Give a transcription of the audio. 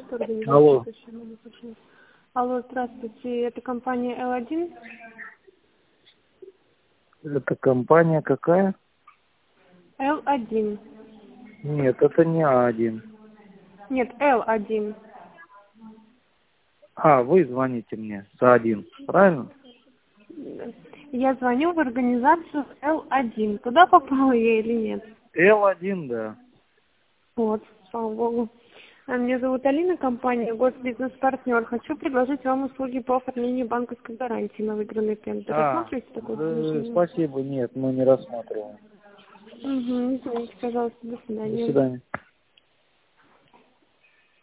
Алло. Алло, здравствуйте, это компания L1? Это компания какая? L1. Нет, это не А1. Нет, L1. А, вы звоните мне с А1, правильно? Я звоню в организацию L1. Туда попала я или нет? Л1, да. Вот, слава богу. Меня зовут Алина, компания Госбизнес-партнер. Хочу предложить вам услуги по оформлению банковской гарантии на выигранный тендер. Рассматриваете такое предложение? Спасибо, нет, мы не рассматриваем. Извините, пожалуйста, до До свидания. свидания.